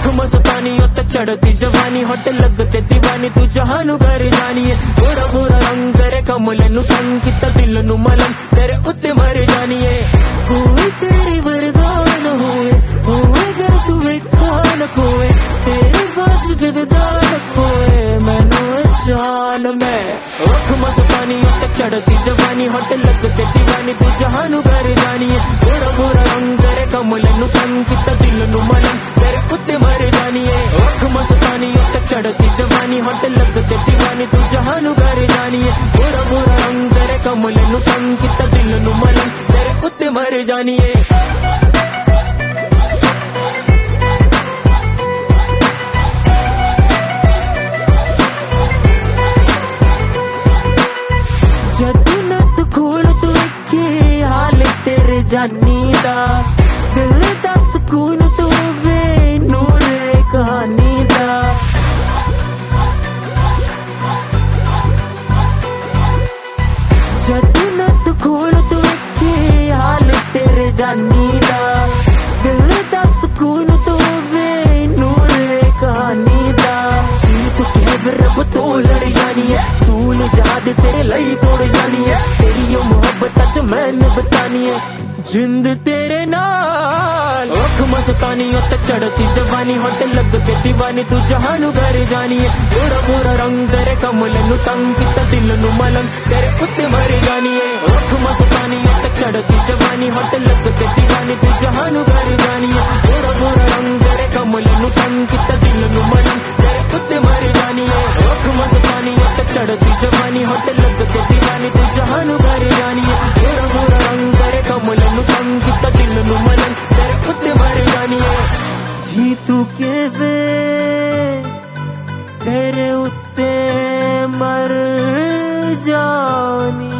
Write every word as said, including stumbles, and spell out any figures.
मस्तानी उत्ते चढ़ती जवानी होट लगते दीवानी तू जहानू कर जानी है गोरा गोरा रंग करे कमल नु तंग किता दिल नु मलंग तेरे उत्ते मर जानी है कोई तेरी वरगान होए होए अगर तू वेखा न कोए तेरे बाज जजदार कोए मैनू शान में ओख मस्तानी उत्ते चढ़ती जवानी होट लगते दीवानी तू जहानू कर जानी है गोरा गोरा रंग करे कमल नु तंग किता दिल नु मलंग तेरे उत्ते मर जानी है ओख मस्तानी उत्ते चढ़ती जवानी होट लगते दीवानी तू जहानू कर जानी है गोरा गोरा रंग करे कमल नु तंग किता दिल नु मलंग तेरे उत्ते मर जानी है जानी दा दिल दा सुकून तू वे नूरे कहानी दा जदू न तू खोल तू के हाल तेरे जानी दा दिल दा सुकून तू वे नूरे कहानी दा जी तू कह रब तो लड़ जानी है सूल जाद तेरे लई तोड़ जानी है तेरी यो मोहब्बत च मैंने बतानी है जिंद तेरे नाल ओख मस्तानी उत्ते चढ़ती जवानी होट लगते दीवानी तू जहानू कर जानी है गोरा गोरा रंग तेरे कमल नु तंग किता दिल नु मलंग तेरे उत्ते मर जानी है ओख मस्तानी उत्ते चढ़ती जवानी होट लगते दीवानी तू जहानू कर जानी है गोरा गोरा रंग तेरे कमल नु तंग किता दिल नु मलंग तेरे उत्ते मर जानी है ओख मस्तानी उत्ते चढ़ती जवानी होट लगते दीवानी तू जहानू कर जानी है गोरा गोरा रंग तेरे कमल नु तंग किता दिल नु मलंग तेरे उत्ते मर जानी है जी तू के वे तेरे उत्ते मर जानी